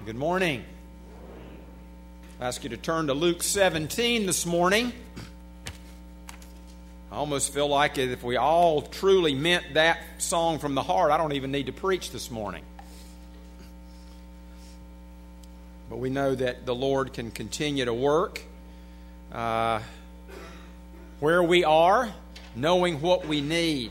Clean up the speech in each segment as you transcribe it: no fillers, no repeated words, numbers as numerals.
Good morning. I ask you to turn to Luke 17 this morning. I almost feel like if we all truly meant that song from the heart, I don't even need to preach this morning. But we know that the Lord can continue to work where we are, knowing what we need.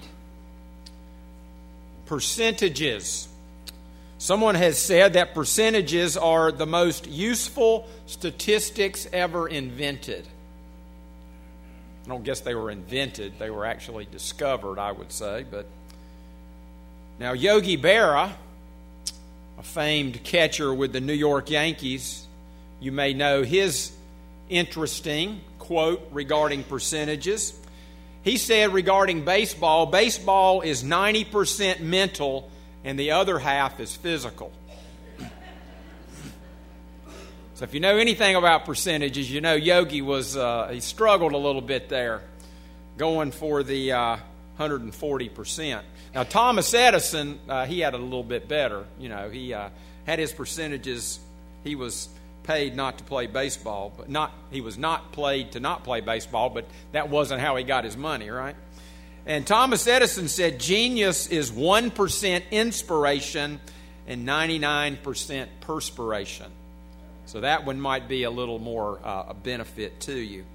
Percentages. Someone has said that percentages are the most useful statistics ever invented. I don't guess they were invented. They were actually discovered, I would say. But now Yogi Berra, a famed catcher with the New York Yankees, you may know his interesting quote regarding percentages. He said regarding baseball, baseball is 90% mental and the other half is physical. So if you know anything about percentages, you know Yogi he struggled a little bit there, going for the 140%. Now Thomas Edison, he had it a little bit better. You know, he had his percentages. He was paid not to play baseball, he was not paid to not play baseball, but that wasn't how he got his money, right? And Thomas Edison said genius is 1% inspiration and 99% perspiration. So that one might be a little more a benefit to you.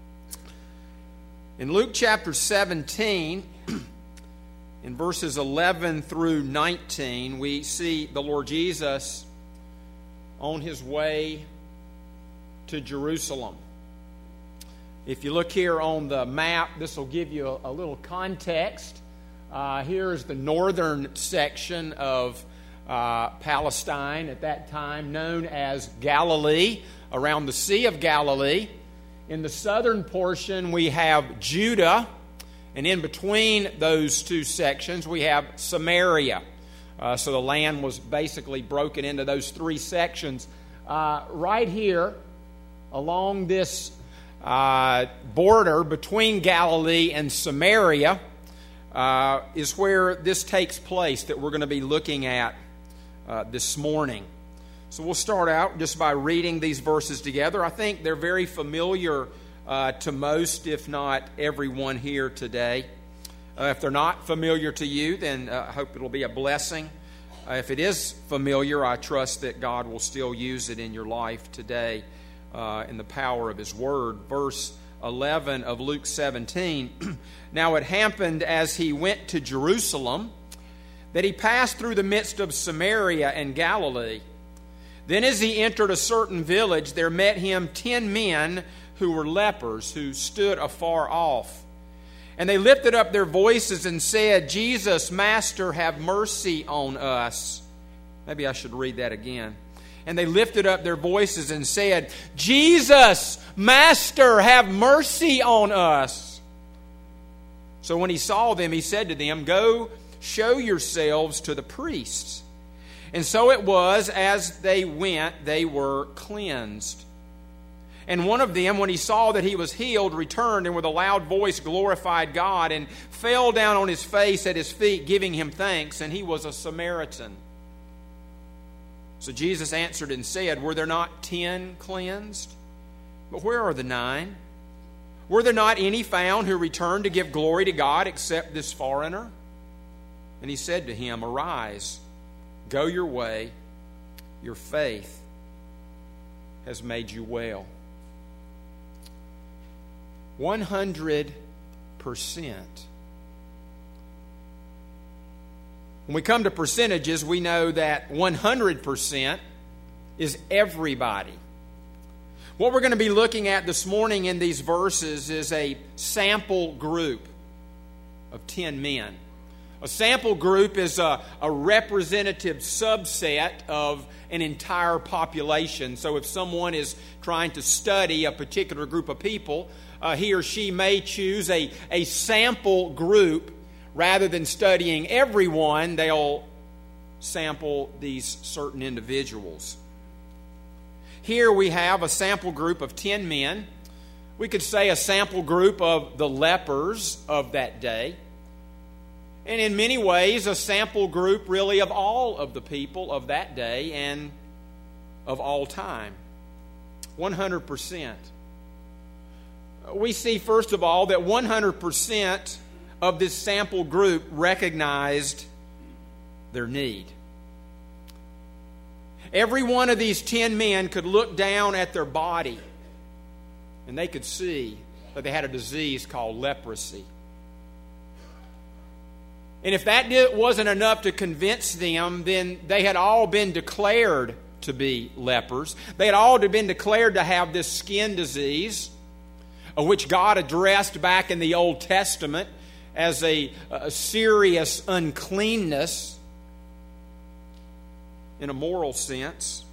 In Luke chapter 17, in verses 11 through 19, we see the Lord Jesus on his way to Jerusalem. If you look here on the map, this will give you a little context. Here's the northern section of Palestine at that time, known as Galilee, around the Sea of Galilee. In the southern portion, we have Judah, and in between those two sections, we have Samaria. So the land was basically broken into those three sections. Right here, along this border between Galilee and Samaria is where this takes place that we're going to be looking at this morning. So we'll start out just by reading these verses together. I think they're very familiar to most, if not everyone here today. If they're not familiar to you, then I hope it'll be a blessing. If it is familiar, I trust that God will still use it in your life today in the power of His Word. Verse 11 of Luke 17. Now it happened as he went to Jerusalem that he passed through the midst of Samaria and Galilee. Then as he entered a certain village, there met him 10 men who were lepers, who stood afar off. And they lifted up their voices and said, Jesus, Master, have mercy on us. Maybe I should read that again. And they lifted up their voices and said, Jesus, Master, have mercy on us. So when he saw them, he said to them, Go show yourselves to the priests. And so it was, as they went, they were cleansed. And one of them, when he saw that he was healed, returned and with a loud voice glorified God and fell down on his face at his feet, giving him thanks. And he was a Samaritan. So Jesus answered and said, Were there not 10 cleansed? But where are the 9? Were there not any found who returned to give glory to God except this foreigner? And he said to him, Arise, go your way, your faith has made you well. 100%. When we come to percentages, we know that 100% is everybody. What we're going to be looking at this morning in these verses is a sample group of 10 men. A sample group is a representative subset of an entire population. So if someone is trying to study a particular group of people, he or she may choose a sample group. Rather than studying everyone, they'll sample these certain individuals. Here we have a sample group of 10 men. We could say a sample group of the lepers of that day. And in many ways, a sample group really of all of the people of that day and of all time. 100%. We see, first of all, that 100% of this sample group recognized their need. Every one of these 10 men could look down at their body and they could see that they had a disease called leprosy. And if that wasn't enough to convince them, then they had all been declared to be lepers. They had all been declared to have this skin disease, which God addressed back in the Old Testament as a serious uncleanness in a moral sense,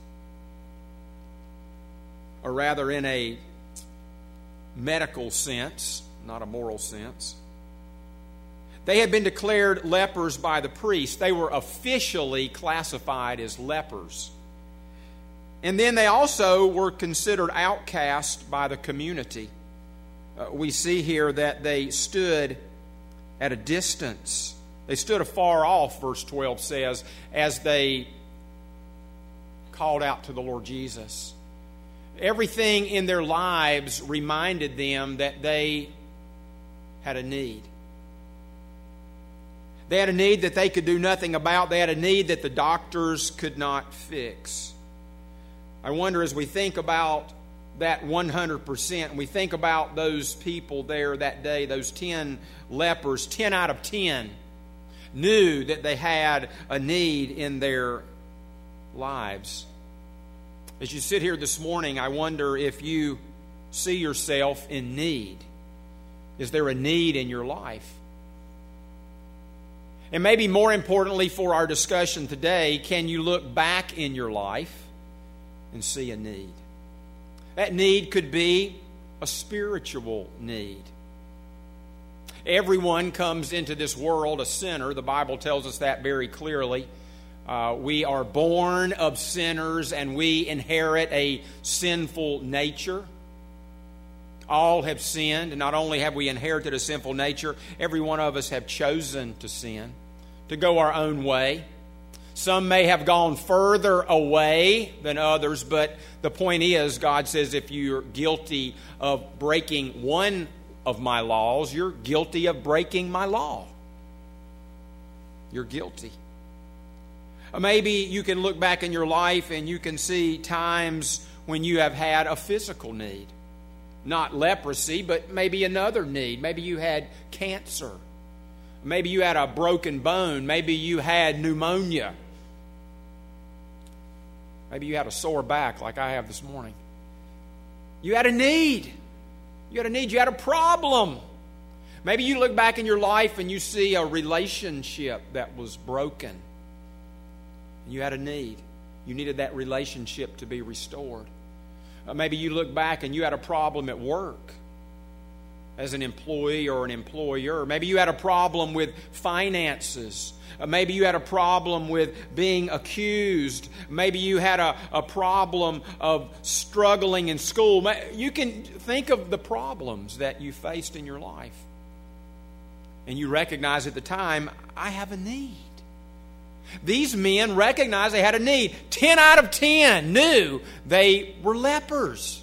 or rather in a medical sense, not a moral sense. They had been declared lepers by the priest. They were officially classified as lepers. And then they also were considered outcast by the community. We see here that they stood at a distance. They stood afar off, verse 12 says, as they called out to the Lord Jesus. Everything in their lives reminded them that they had a need. They had a need that they could do nothing about. They had a need that the doctors could not fix. I wonder, as we think about that 100%, and we think about those people there that day, those 10 lepers, 10 out of 10 knew that they had a need in their lives. As you sit here this morning, I wonder if you see yourself in need. Is there a need in your life? And maybe more importantly for our discussion today, can you look back in your life and see a need? That need could be a spiritual need. Everyone comes into this world a sinner. The Bible tells us that very clearly. We are born of sinners and we inherit a sinful nature. All have sinned, and not only have we inherited a sinful nature, every one of us have chosen to sin, to go our own way. Some may have gone further away than others, but the point is, God says if you're guilty of breaking one of my laws, you're guilty of breaking my law. You're guilty. Maybe you can look back in your life and you can see times when you have had a physical need. Not leprosy, but maybe another need. Maybe you had cancer. Maybe you had a broken bone. Maybe you had pneumonia. Maybe you had a sore back like I have this morning. You had a need. You had a need. You had a problem. Maybe you look back in your life and you see a relationship that was broken. You had a need. You needed that relationship to be restored. Maybe you look back and you had a problem at work as an employee or an employer. Maybe you had a problem with finances. Maybe you had a problem with being accused. Maybe you had a problem of struggling in school. You can think of the problems that you faced in your life. And you recognize at the time, I have a need. These men recognized they had a need. 10 out of 10 knew they were lepers.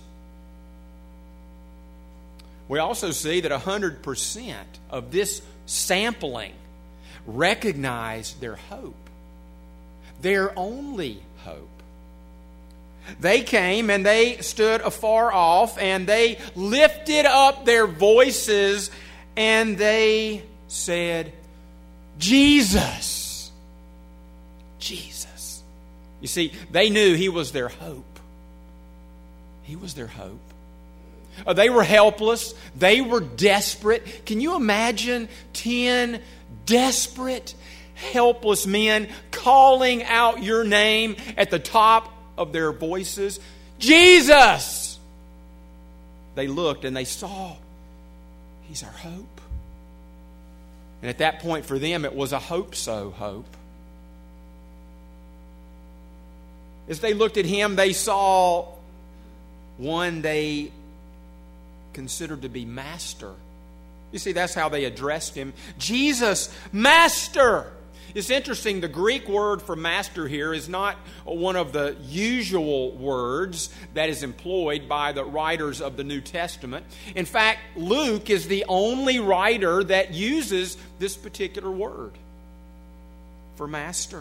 We also see that 100% of this sampling recognized their hope. Their only hope. They came and they stood afar off and they lifted up their voices and they said, Jesus. Jesus. You see, they knew He was their hope. He was their hope. They were helpless. They were desperate. Can you imagine 10 desperate, helpless men calling out your name at the top of their voices? Jesus! They looked and they saw He's our hope. And at that point for them it was a hope-so hope. As they looked at Him, they saw one they considered to be Master. You see, that's how they addressed Him. Jesus, Master! It's interesting, the Greek word for master here is not one of the usual words that is employed by the writers of the New Testament. In fact, Luke is the only writer that uses this particular word for master.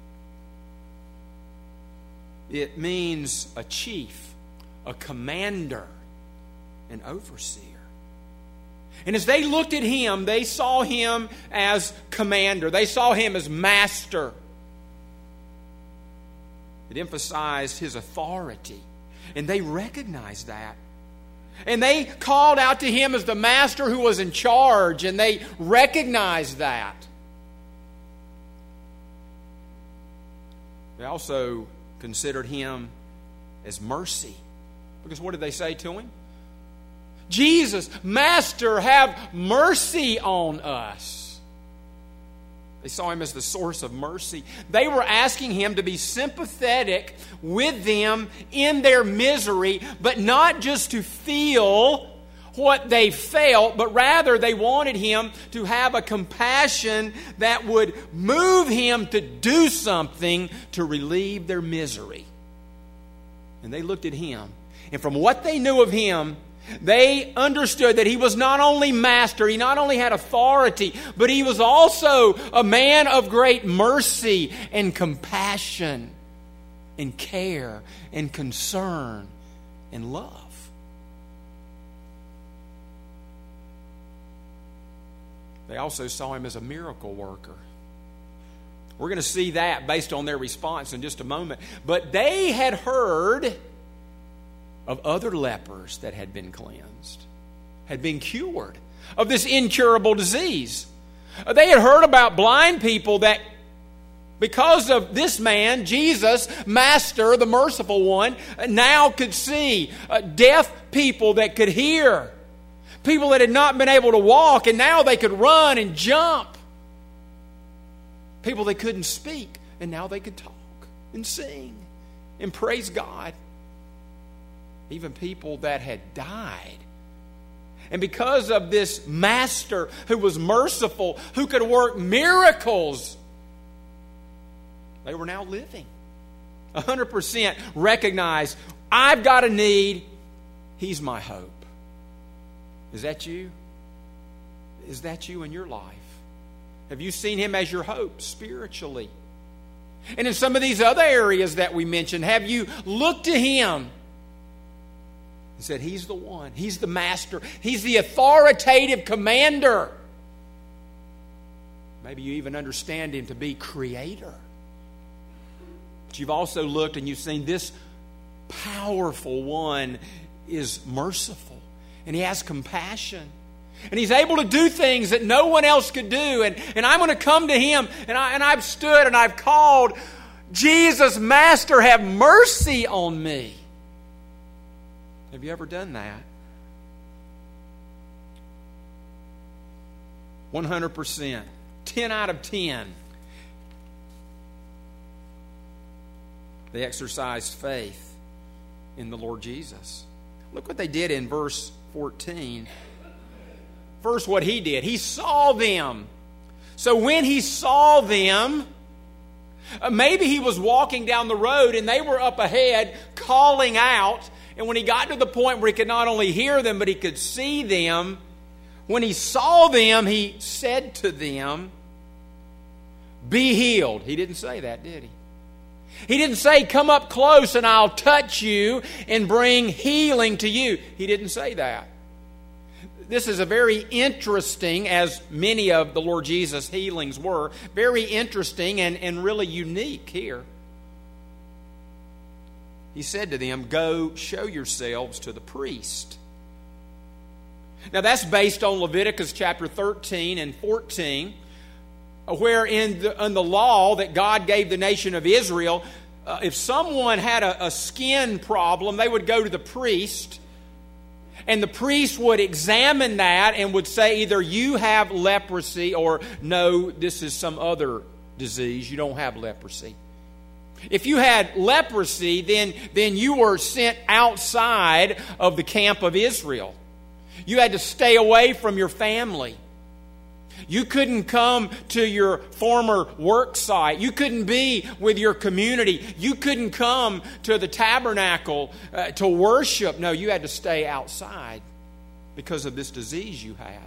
It means a chief, a commander, an overseer. And as they looked at him, they saw him as commander. They saw him as master. It emphasized his authority. And they recognized that. And they called out to him as the master who was in charge. And they recognized that. They also considered him as mercy. Because what did they say to him? Jesus, Master, have mercy on us. They saw him as the source of mercy. They were asking him to be sympathetic with them in their misery, but not just to feel what they felt, but rather they wanted him to have a compassion that would move him to do something to relieve their misery. And they looked at him, and from what they knew of him, they understood that he was not only master, he not only had authority, but he was also a man of great mercy and compassion and care and concern and love. They also saw him as a miracle worker. We're going to see that based on their response in just a moment. But they had heard of other lepers that had been cleansed, had been cured of this incurable disease. They had heard about blind people that, because of this man, Jesus, Master, the merciful one, now could see. Deaf people that could hear. People that had not been able to walk, and now they could run and jump. People that couldn't speak, and now they could talk and sing and praise God. Even people that had died. And because of this master who was merciful, who could work miracles, they were now living. 100% recognized, I've got a need, he's my hope. Is that you? Is that you in your life? Have you seen him as your hope spiritually? And in some of these other areas that we mentioned, have you looked to him? He said, he's the one. He's the master. He's the authoritative commander. Maybe you even understand him to be creator. But you've also looked and you've seen this powerful one is merciful. And he has compassion. And he's able to do things that no one else could do. And I'm going to come to him. And I've stood and I've called, Jesus, Master, have mercy on me. Have you ever done that? 100%. 10 out of 10. They exercised faith in the Lord Jesus. Look what they did in verse 14. First, what he did. He saw them. So when he saw them, maybe he was walking down the road and they were up ahead calling out. And when he got to the point where he could not only hear them, but he could see them, when he saw them, he said to them, be healed. He didn't say that, did he? He didn't say, come up close and I'll touch you and bring healing to you. He didn't say that. This is a very interesting, as many of the Lord Jesus' healings were, very interesting and really unique here. He said to them, go show yourselves to the priest. Now that's based on Leviticus chapter 13 and 14, where in the law that God gave the nation of Israel, if someone had a skin problem, they would go to the priest, and the priest would examine that and would say either you have leprosy or no, this is some other disease, you don't have leprosy. If you had leprosy, then you were sent outside of the camp of Israel. You had to stay away from your family. You couldn't come to your former work site. You couldn't be with your community. You couldn't come to the tabernacle to worship. No, you had to stay outside because of this disease you had.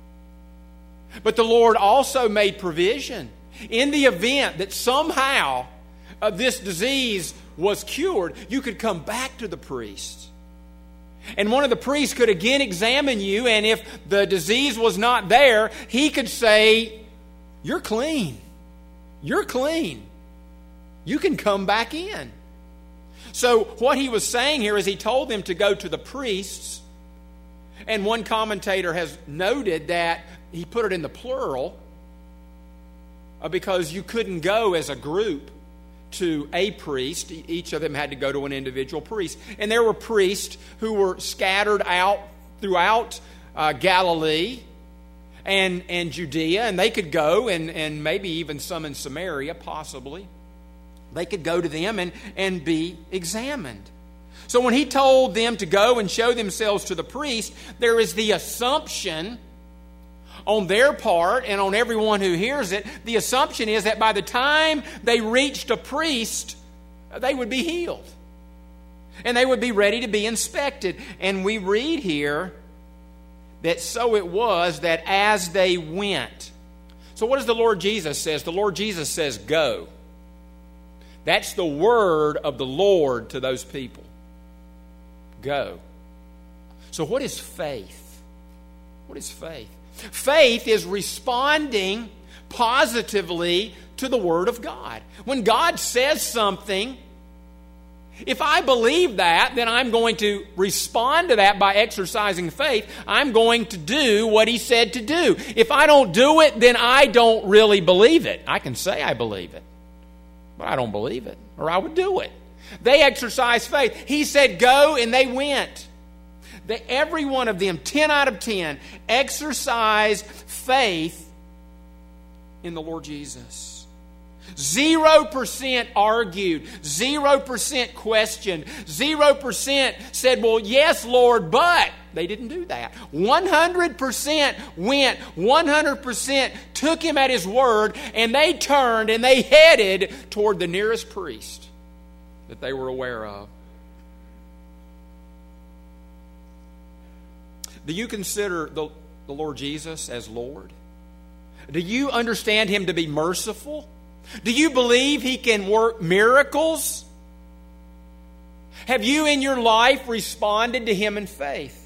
But the Lord also made provision. In the event that somehow this disease was cured, you could come back to the priest. And one of the priests could again examine you, and if the disease was not there, he could say, "You're clean. You're clean. You can come back in." So what he was saying here is he told them to go to the priests. And one commentator has noted that he put it in the plural because you couldn't go as a group to a priest. Each of them had to go to an individual priest. And there were priests who were scattered out throughout Galilee and Judea, and they could go, and maybe even some in Samaria, possibly. They could go to them and be examined. So when he told them to go and show themselves to the priest, there is the assumption on their part and on everyone who hears it, the assumption is that by the time they reached a priest, they would be healed. And they would be ready to be inspected. And we read here that so it was that as they went. So what does the Lord Jesus say? The Lord Jesus says, "Go." That's the word of the Lord to those people. Go. So what is faith? What is faith? Faith is responding positively to the Word of God. When God says something, if I believe that, then I'm going to respond to that by exercising faith. I'm going to do what He said to do. If I don't do it, then I don't really believe it. I can say I believe it, but I don't believe it, or I would do it. They exercised faith. He said, "Go," and they went. Every one of them, 10 out of 10, exercised faith in the Lord Jesus. 0% argued, 0% questioned, 0% said, "Well, yes, Lord, but..." They didn't do that. 100% went, 100% took Him at His word, and they turned and they headed toward the nearest priest that they were aware of. Do you consider the Lord Jesus as Lord? Do you understand Him to be merciful? Do you believe He can work miracles? Have you in your life responded to Him in faith?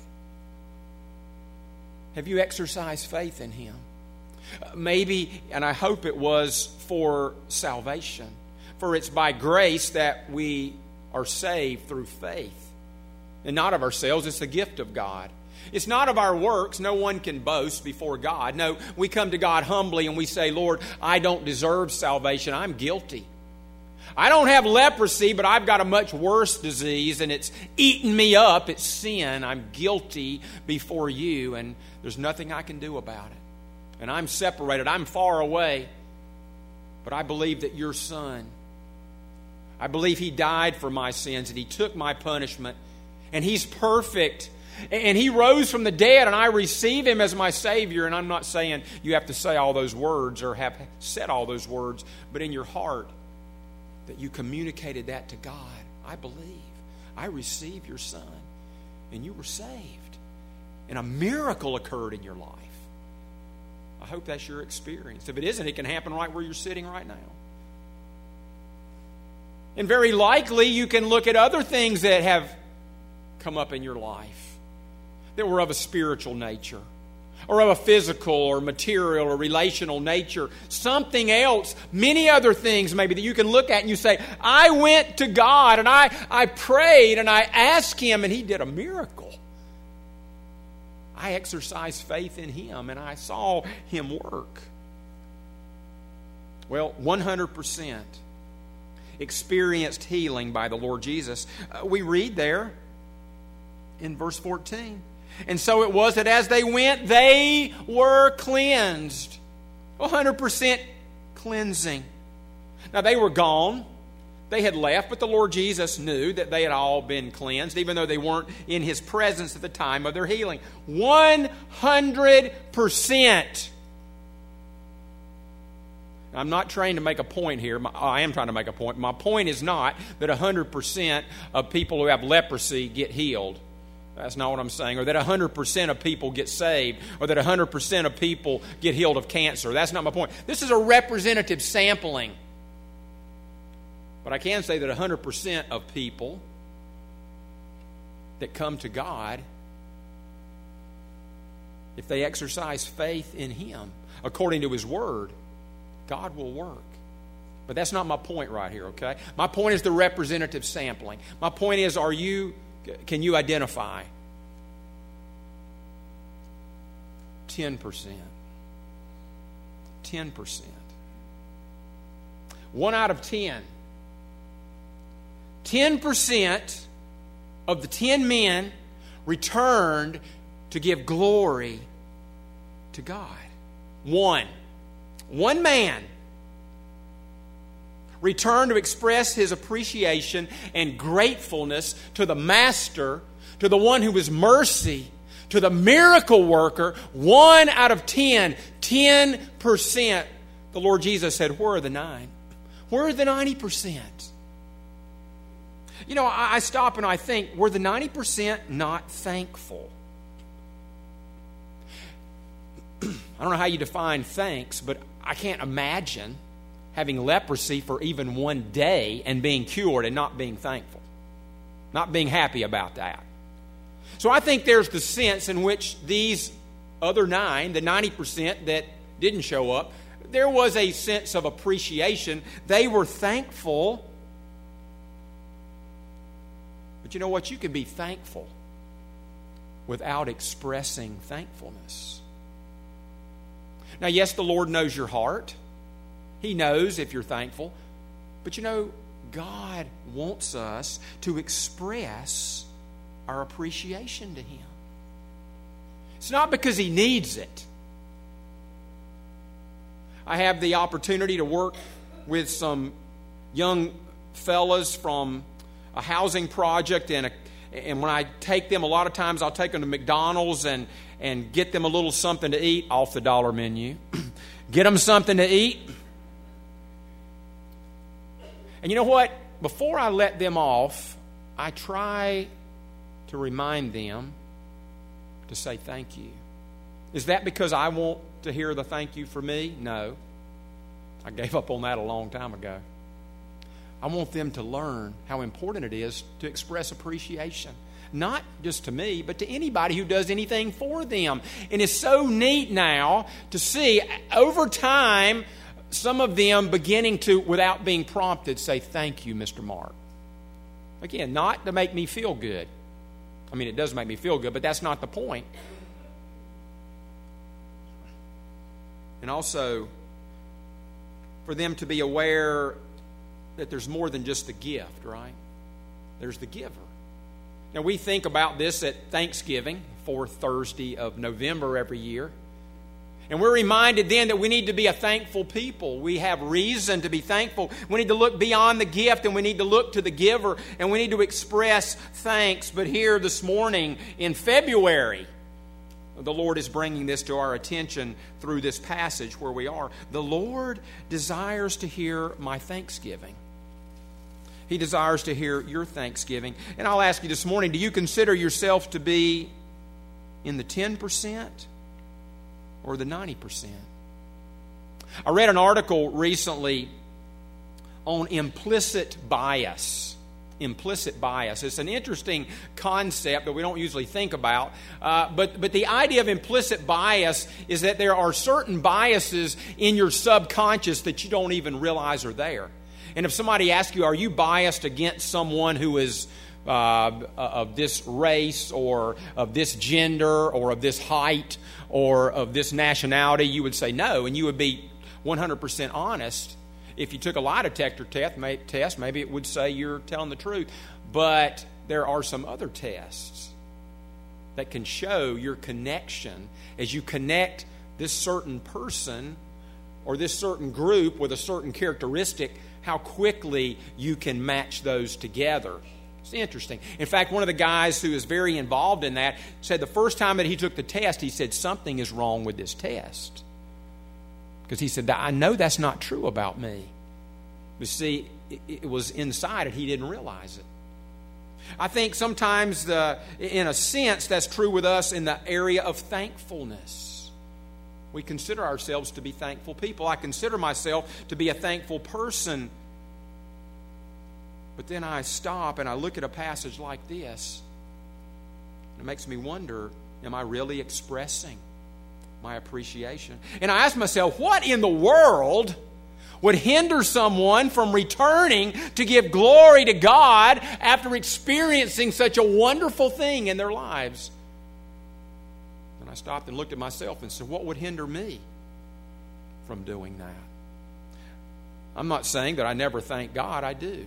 Have you exercised faith in Him? Maybe, and I hope it was for salvation. For it's by grace that we are saved through faith. And not of ourselves, it's the gift of God. It's not of our works. No one can boast before God. No, we come to God humbly and we say, "Lord, I don't deserve salvation. I'm guilty. I don't have leprosy, but I've got a much worse disease and it's eaten me up. It's sin. I'm guilty before you and there's nothing I can do about it. And I'm separated. I'm far away. But I believe that your Son, I believe He died for my sins and He took my punishment and He's perfect. And He rose from the dead, and I receive Him as my Savior." And I'm not saying you have to say all those words or have said all those words, but in your heart that you communicated that to God. "I believe. I receive your Son." And you were saved. And a miracle occurred in your life. I hope that's your experience. If it isn't, it can happen right where you're sitting right now. And very likely you can look at other things that have come up in your life that were of a spiritual nature, or of a physical or material or relational nature. Something else, many other things maybe that you can look at and you say, "I went to God and I prayed and I asked Him and He did a miracle. I exercised faith in Him and I saw Him work." Well, 100% experienced healing by the Lord Jesus. We read there in verse 14. "And so it was that as they went, they were cleansed." 100% cleansing. Now they were gone. They had left, but the Lord Jesus knew that they had all been cleansed, even though they weren't in His presence at the time of their healing. 100%. I'm not trying to make a point here. I am trying to make a point. My point is not that 100% of people who have leprosy get healed. That's not what I'm saying. Or that 100% of people get saved. Or that 100% of people get healed of cancer. That's not my point. This is a representative sampling. But I can say that 100% of people that come to God, if they exercise faith in Him, according to His Word, God will work. But that's not my point right here, okay? My point is the representative sampling. My point is, can you identify 10%? 10%. 1 out of 10. 10% of the 10 men returned to give glory to God. One man returned to express his appreciation and gratefulness to the Master, to the one who was mercy, to the miracle worker. 1 out of 10, 10%. The Lord Jesus said, where are the 9? Where are the 90%? You know, I stop and I think, were the 90% not thankful? I don't know how you define thanks, but I can't imagine having leprosy for even one day and being cured and not being thankful, not being happy about that. So I think there's the sense in which these other 9, the 90% that didn't show up, there was a sense of appreciation. They were thankful. But you know what? You can be thankful without expressing thankfulness. Now, yes, the Lord knows your heart. He knows if you're thankful. But you know, God wants us to express our appreciation to Him. It's not because He needs it. I have the opportunity to work with some young fellas from a housing project, and when I take them, a lot of times I'll take them to McDonald's and get them a little something to eat off the dollar menu. Get them something to eat. And you know what? Before I let them off, I try to remind them to say thank you. Is that because I want to hear the thank you for me? No. I gave up on that a long time ago. I want them to learn how important it is to express appreciation. Not just to me, but to anybody who does anything for them. And it's so neat now to see, over time, some of them beginning to, without being prompted, say, thank you, Mr. Mark. Again, not to make me feel good. I mean, it does make me feel good, but that's not the point. And also, for them to be aware that there's more than just the gift, right? There's the giver. Now, we think about this at Thanksgiving, 4th Thursday of November every year. And we're reminded then that we need to be a thankful people. We have reason to be thankful. We need to look beyond the gift, and we need to look to the giver, and we need to express thanks. But here this morning in February, the Lord is bringing this to our attention through this passage where we are. The Lord desires to hear my thanksgiving. He desires to hear your thanksgiving. And I'll ask you this morning, do you consider yourself to be in the 10% or the 90%? I read an article recently on implicit bias. Implicit bias. It's an interesting concept that we don't usually think about. But the idea of implicit bias is that there are certain biases in your subconscious that you don't even realize are there. And if somebody asks you, are you biased against someone who is of this race or of this gender or of this height or of this nationality, you would say no. And you would be 100% honest. If you took a lie detector test, maybe it would say you're telling the truth. But there are some other tests that can show your connection as you connect this certain person or this certain group with a certain characteristic, how quickly you can match those together. It's interesting. In fact, one of the guys who is very involved in that said the first time that he took the test, he said, something is wrong with this test. Because he said, I know that's not true about me. But see, it was inside it. He didn't realize it. I think sometimes, in a sense, that's true with us in the area of thankfulness. We consider ourselves to be thankful people. I consider myself to be a thankful person. But then I stop and I look at a passage like this. And it makes me wonder, am I really expressing my appreciation? And I ask myself, what in the world would hinder someone from returning to give glory to God after experiencing such a wonderful thing in their lives? And I stopped and looked at myself and said, what would hinder me from doing that? I'm not saying that I never thank God. I do.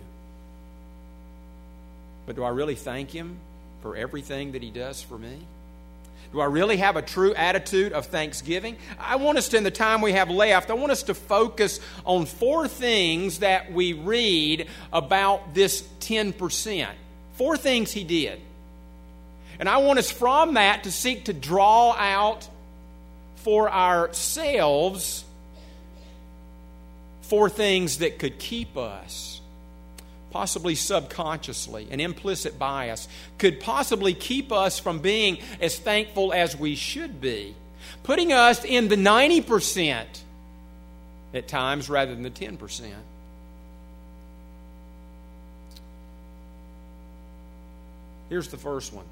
But do I really thank Him for everything that He does for me? Do I really have a true attitude of thanksgiving? I want us to, in the time we have left, I want us to focus on 4 things that we read about this 10%. 4 things he did. And I want us from that to seek to draw out for ourselves 4 things that could keep us, possibly subconsciously, an implicit bias, could possibly keep us from being as thankful as we should be, putting us in the 90% at times rather than the 10%. Here's the first one.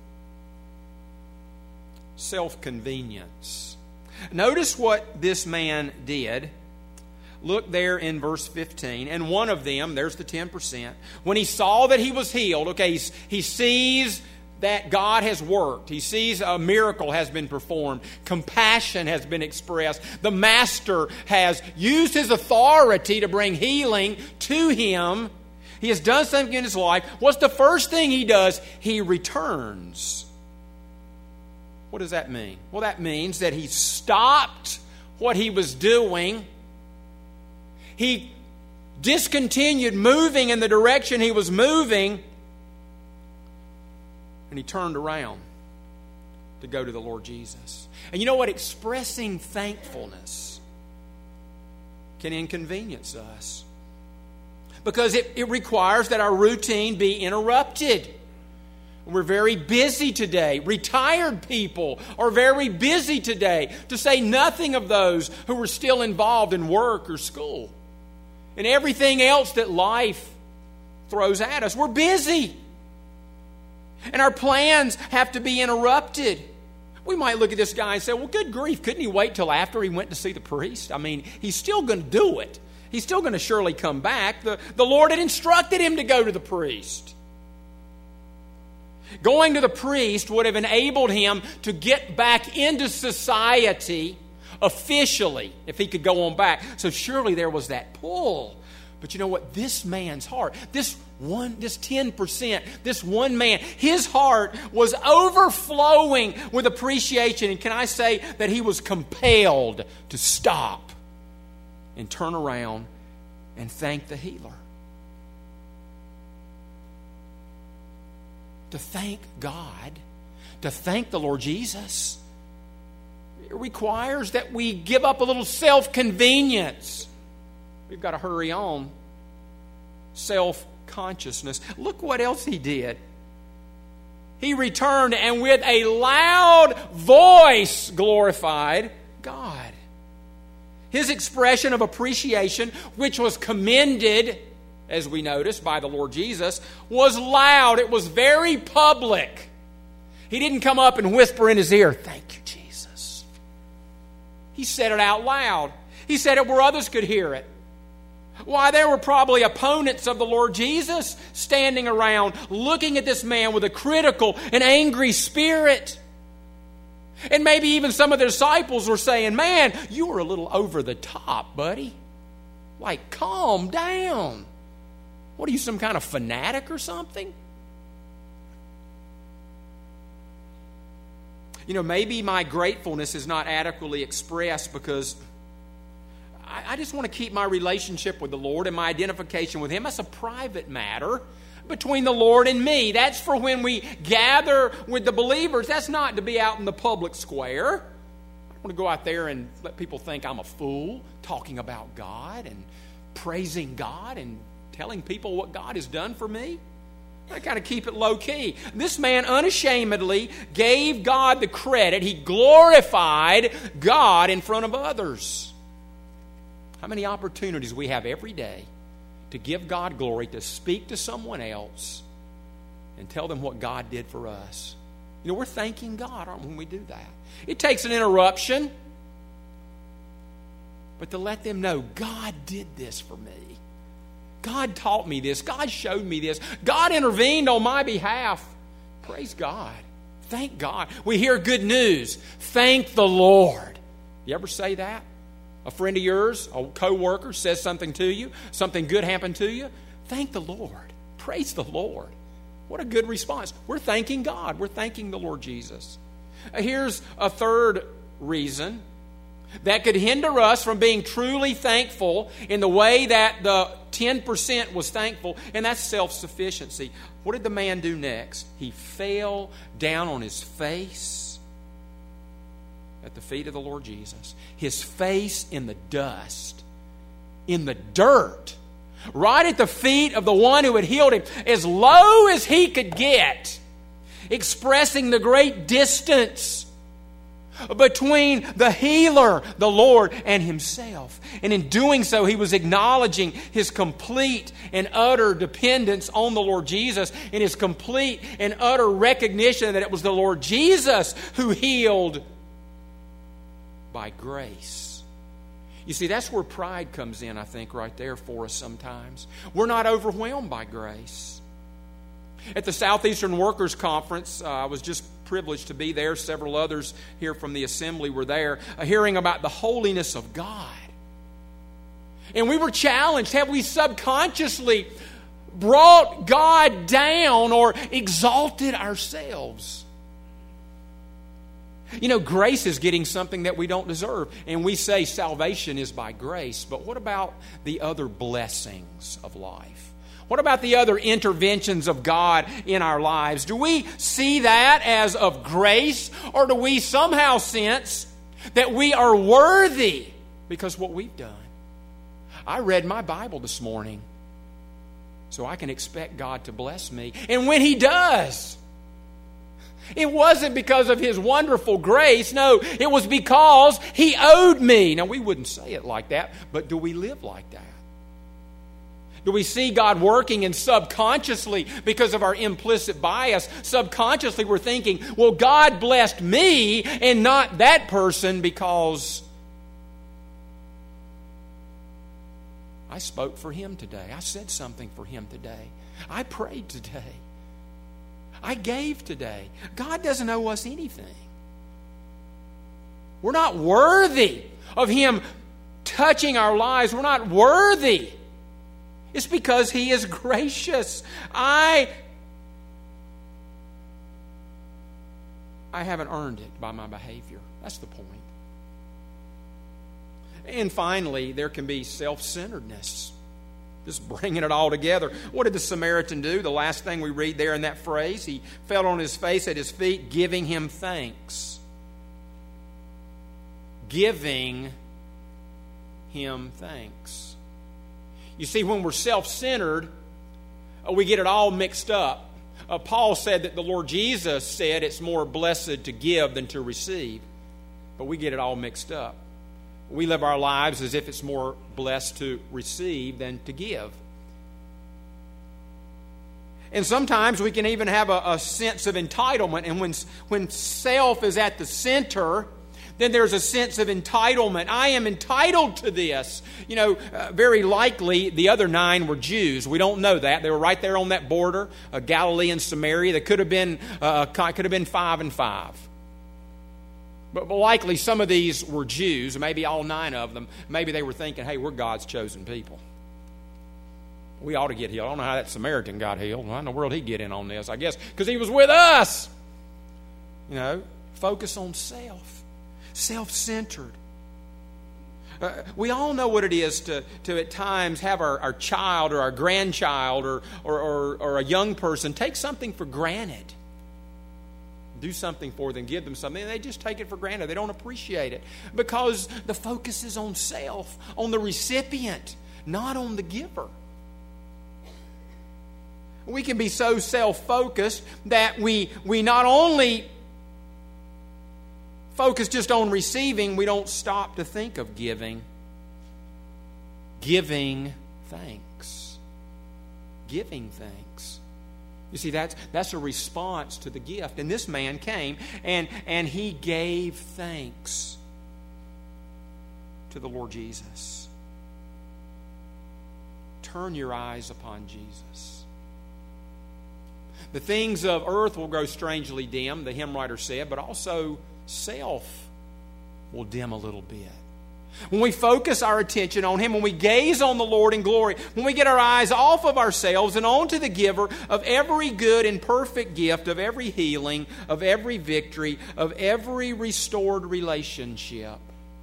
Self-convenience. Notice what this man did. Look there in verse 15. And one of them, there's the 10%, when he saw that he was healed, okay, he sees that God has worked. He sees a miracle has been performed. Compassion has been expressed. The Master has used His authority to bring healing to him. He has done something in his life. What's the first thing he does? He returns. What does that mean? Well, that means that he stopped what he was doing. He discontinued moving in the direction he was moving, and he turned around to go to the Lord Jesus. And you know what? Expressing thankfulness can inconvenience us, because it requires that our routine be interrupted. We're very busy today. Retired people are very busy today, to say nothing of those who are still involved in work or school and everything else that life throws at us. We're busy. And our plans have to be interrupted. We might look at this guy and say, well, good grief, couldn't he wait till after he went to see the priest? I mean, he's still going to do it. He's still going to surely come back. The Lord had instructed him to go to the priest. Going to the priest would have enabled him to get back into society officially, if he could go on back. So surely there was that pull. But you know what? This man's heart, this 10%, this one man, his heart was overflowing with appreciation. And can I say that he was compelled to stop and turn around and thank the healer? To thank God, to thank the Lord Jesus, it requires that we give up a little self-convenience. We've got to hurry on. Self-consciousness. Look what else he did. He returned and with a loud voice glorified God. His expression of appreciation, which was commended, as we noticed, by the Lord Jesus, was loud. It was very public. He didn't come up and whisper in his ear, "Thank you, Jesus." He said it out loud. He said it where others could hear it. Why, there were probably opponents of the Lord Jesus standing around looking at this man with a critical and angry spirit. And maybe even some of the disciples were saying, "Man, you were a little over the top, buddy. Like, calm down. What are you, some kind of fanatic or something?" You know, maybe my gratefulness is not adequately expressed because I just want to keep my relationship with the Lord and my identification with Him. That's a private matter between the Lord and me. That's for when we gather with the believers. That's not to be out in the public square. want to go out there and let people think I'm a fool talking about God and praising God and telling people what God has done for me. I kind of keep it low key. This man unashamedly gave God the credit. He glorified God in front of others. How many opportunities we have every day to give God glory, to speak to someone else and tell them what God did for us. You know, we're thanking God, aren't we, when we do that? It takes an interruption, but to let them know, God did this for me. God taught me this. God showed me this. God intervened on my behalf. Praise God. Thank God. We hear good news. Thank the Lord. You ever say that? A friend of yours, a co-worker says something to you, something good happened to you. Thank the Lord. Praise the Lord. What a good response. We're thanking God. We're thanking the Lord Jesus. Here's a third reason that could hinder us from being truly thankful in the way that the 10% was thankful, and that's self-sufficiency. What did the man do next? He fell down on his face at the feet of the Lord Jesus. His face in the dust, in the dirt, right at the feet of the one who had healed him, as low as he could get, expressing the great distance between the healer, the Lord, and himself. And in doing so, he was acknowledging his complete and utter dependence on the Lord Jesus, and his complete and utter recognition that it was the Lord Jesus who healed by grace. You see, that's where pride comes in, I think, right there for us sometimes. We're not overwhelmed by grace. At the Southeastern Workers Conference, I was just privileged to be there. Several others here from the assembly were there, hearing about the holiness of God. And we were challenged. Have we subconsciously brought God down or exalted ourselves? You know, grace is getting something that we don't deserve. And we say salvation is by grace. But what about the other blessings of life? What about the other interventions of God in our lives? Do we see that as of grace? Or do we somehow sense that we are worthy because of what we've done? I read my Bible this morning, so I can expect God to bless me. And when He does, it wasn't because of His wonderful grace. No, it was because He owed me. Now, we wouldn't say it like that, but do we live like that? Do we see God working, and subconsciously, because of our implicit bias, subconsciously we're thinking, well, God blessed me and not that person because I spoke for him today. I said something for him today. I prayed today. I gave today. God doesn't owe us anything. We're not worthy of Him touching our lives. We're not worthy. It's because He is gracious. I haven't earned it by my behavior. That's the point. And finally, there can be self-centeredness. Just bringing it all together. What did the Samaritan do? The last thing we read there in that phrase, he fell on his face at his feet, giving Him thanks. Giving Him thanks. You see, when we're self-centered, we get it all mixed up. Paul said that the Lord Jesus said it's more blessed to give than to receive. But we get it all mixed up. We live our lives as if it's more blessed to receive than to give. And sometimes we can even have a sense of entitlement. And when self is at the center, then there's a sense of entitlement. I am entitled to this. You know, very likely the other 9 were Jews. We don't know that. They were right there on that border, Galilee and Samaria. They could have been 5 and 5. But likely some of these were Jews, maybe all 9 of them. Maybe they were thinking, hey, we're God's chosen people. We ought to get healed. I don't know how that Samaritan got healed. Why in the world did he get in on this? I guess because he was with us. You know, focus on self. Self-centered. We all know what it is to at times have our child or our grandchild or a young person take something for granted. do something for them, give them something, and they just take it for granted. They don't appreciate it because the focus is on self, on the recipient, not on the giver. We can be so self-focused that we not only focus just on receiving, we don't stop to think of giving. Giving thanks. Giving thanks. You see, that's a response to the gift. And this man came and he gave thanks to the Lord Jesus. Turn your eyes upon Jesus. The things of earth will grow strangely dim, the hymn writer said, but also self will dim a little bit. When we focus our attention on Him, when we gaze on the Lord in glory, when we get our eyes off of ourselves and onto the giver of every good and perfect gift, of every healing, of every victory, of every restored relationship,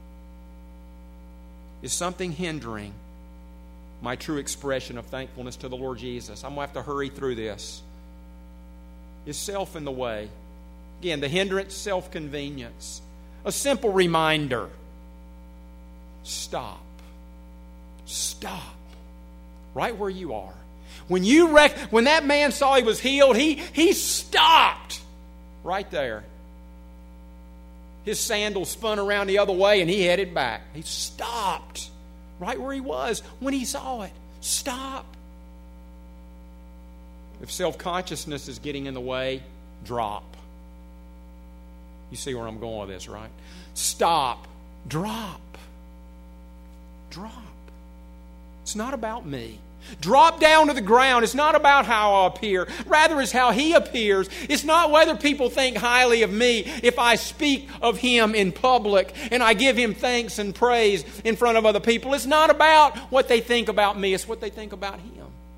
is something hindering my true expression of thankfulness to the Lord Jesus? I'm going to have to hurry through this. Is self in the way? Again, the hindrance, self-convenience. A simple reminder. Stop. Stop. Right where you are. When that man saw he was healed, he stopped right there. His sandals spun around the other way and he headed back. He stopped right where he was when he saw it. Stop. If self-consciousness is getting in the way, drop. You see where I'm going with this, right? Stop. Drop. Drop. It's not about me. Drop down to the ground. It's not about how I appear. Rather, it's how He appears. It's not whether people think highly of me if I speak of Him in public and I give Him thanks and praise in front of other people. It's not about what they think about me. It's what they think about Him.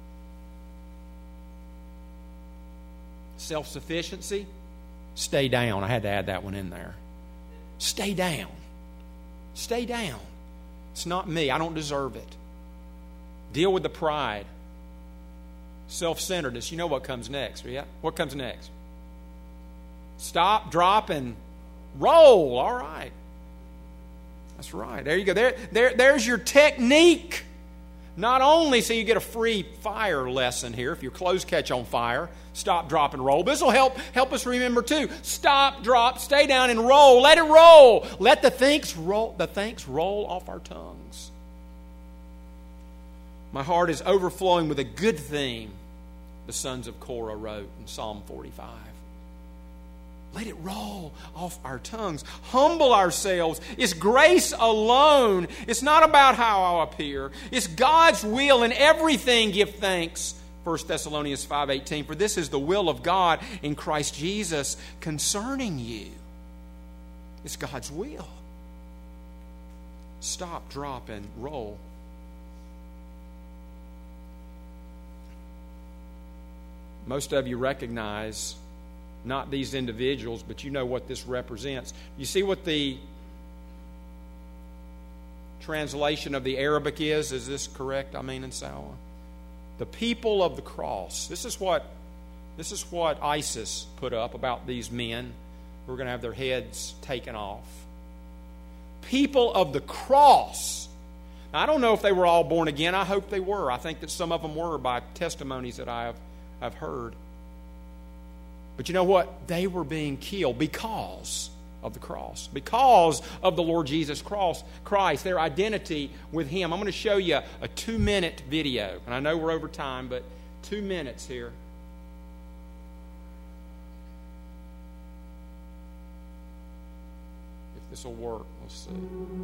Self-sufficiency, stay down. I had to add that one in there. Stay down. Stay down. It's not me. I don't deserve it. Deal with the pride. Self-centeredness. You know what comes next, yeah? What comes next? Stop, drop, and roll. All right. That's right. There you go. There's your technique. Not only so you get a free fire lesson here if your clothes catch on fire, stop, drop, and roll. But this will help us remember too. Stop, drop, stay down, and roll. Let it roll. Let the thanks roll off our tongues. My heart is overflowing with a good theme, the sons of Korah wrote in Psalm 45. Let it roll off our tongues. Humble ourselves. It's grace alone. It's not about how I appear. It's God's will in everything. Give thanks. 1 Thessalonians 5:18. For this is the will of God in Christ Jesus concerning you. It's God's will. Stop, drop, and roll. Most of you recognize not these individuals, but you know what this represents. You see what the translation of the Arabic is? Is this correct? Amin and Sawa. The people of the cross. This is what ISIS put up about these men who are going to have their heads taken off. People of the cross. Now, I don't know if they were all born again. I hope they were. I think that some of them were by testimonies that I've heard. But you know what? They were being killed because of the cross. Because of the Lord Jesus Christ. Their identity with Him. I'm going to show you a 2-minute video. And I know we're over time, but 2 minutes here. If this will work, let's see.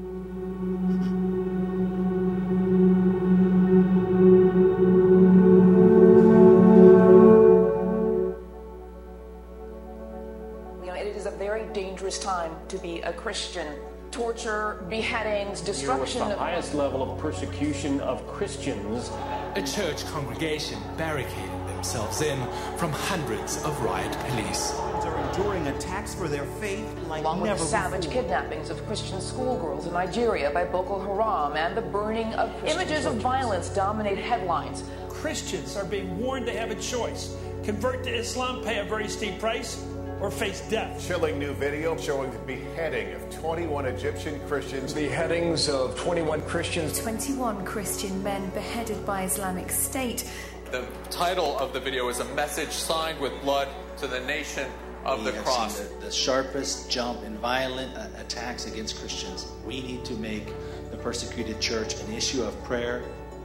Time to be a Christian. Torture, beheadings, destruction of the highest level of persecution of Christians. A church congregation barricaded themselves in from hundreds of riot police. Are enduring attacks for their faith like along with never the savage before. Kidnappings of Christian schoolgirls in Nigeria by Boko Haram and the burning of Christian images churches. Of violence dominate headlines. Christians are being warned to have a choice: convert to Islam, pay a very steep price, or face death. Chilling new video showing the beheading of 21 Egyptian Christians. Beheadings of 21 Christians. 21 Christian men beheaded by Islamic State. The title of the video is A Message Signed with Blood to the Nation of the Cross. Seen the sharpest jump in violent attacks against Christians. We need to make the persecuted church an issue of prayer.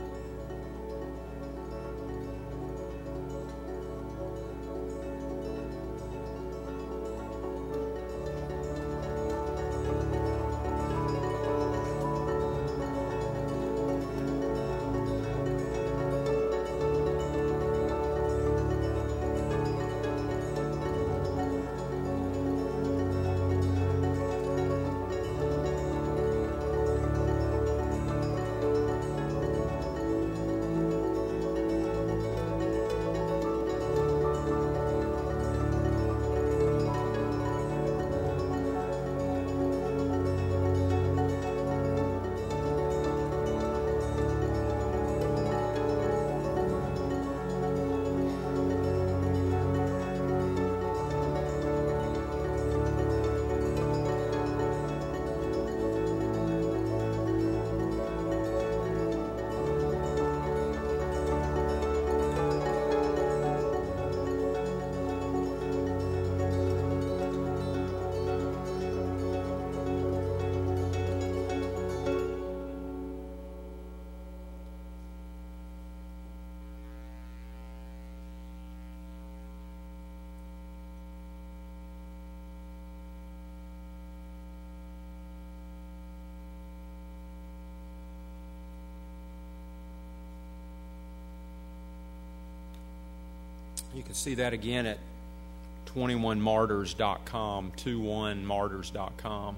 You can see that again at 21martyrs.com, 21martyrs.com.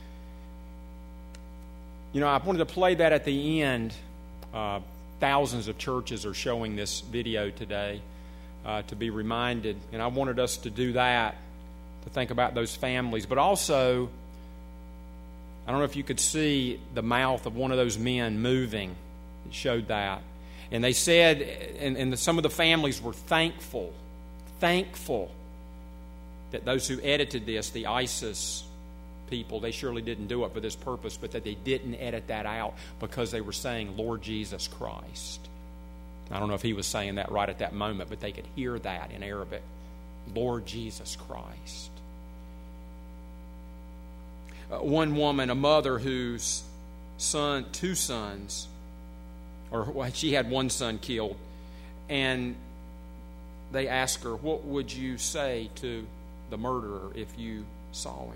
You know, I wanted to play that at the end. Thousands of churches are showing this video today to be reminded, and I wanted us to do that, to think about those families. But also, I don't know if you could see the mouth of one of those men moving. It showed that. And they said, and some of the families were thankful that those who edited this, the ISIS people, they surely didn't do it for this purpose, but that they didn't edit that out because they were saying, Lord Jesus Christ. I don't know if he was saying that right at that moment, but they could hear that in Arabic. Lord Jesus Christ. One woman, a mother whose two sons, or she had one son killed, and they asked her, what would you say to the murderer if you saw him?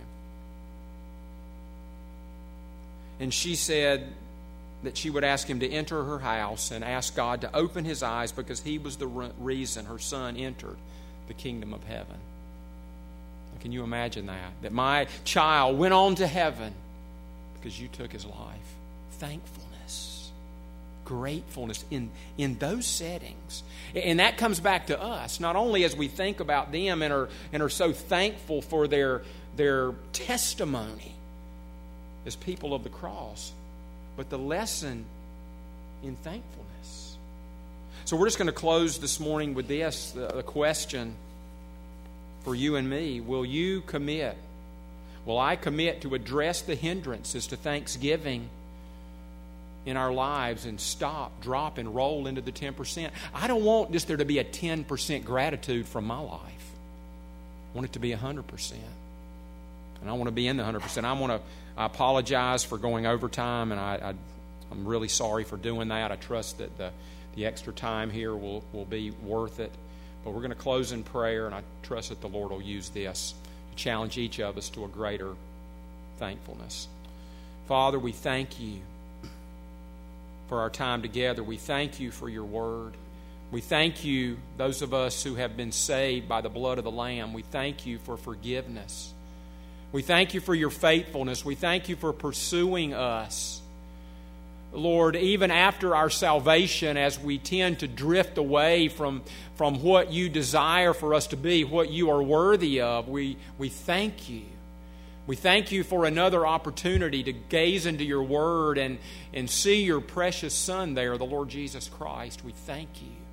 And she said that she would ask him to enter her house and ask God to open his eyes because he was the reason her son entered the kingdom of heaven. Can you imagine that? That my child went on to heaven because you took his life. Thankfulness, gratefulness in those settings. And that comes back to us, not only as we think about them and are so thankful for their testimony as people of the cross, but the lesson in thankfulness. So we're just going to close this morning with this, the question for you and me. Will you commit? Will I commit to address the hindrances to thanksgiving in our lives and drop, and roll into the 10%? I don't want just there to be a 10% gratitude from my life. I want it to be 100%. And I want to be in the 100%. I apologize for going overtime, and I'm really sorry for doing that. I trust that the extra time here will be worth it. But we're going to close in prayer, and I trust that the Lord will use this to challenge each of us to a greater thankfulness. Father, we thank you for our time together. We thank you for your word. We thank you, those of us who have been saved by the blood of the Lamb. We thank you for forgiveness. We thank you for your faithfulness. We thank you for pursuing us. Lord, even after our salvation, as we tend to drift away from what you desire for us to be, what you are worthy of, we thank you. We thank you for another opportunity to gaze into your word and see your precious Son there, the Lord Jesus Christ. We thank you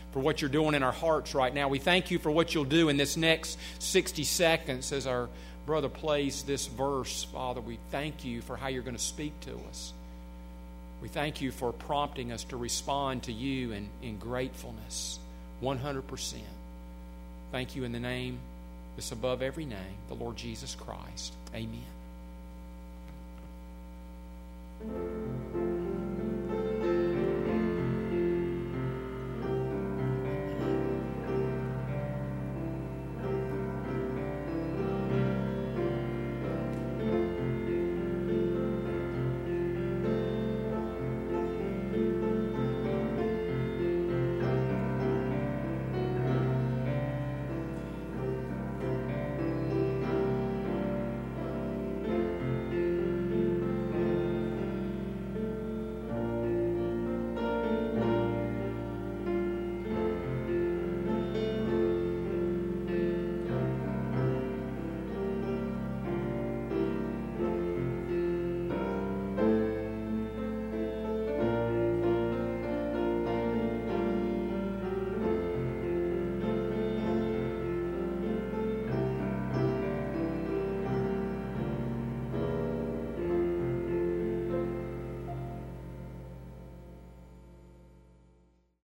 for what you're doing in our hearts right now. We thank you for what you'll do in this next 60 seconds as our brother plays this verse. Father, we thank you for how you're going to speak to us. We thank you for prompting us to respond to you in gratefulness, 100%. Thank you in the name that's above every name, the Lord Jesus Christ. Amen.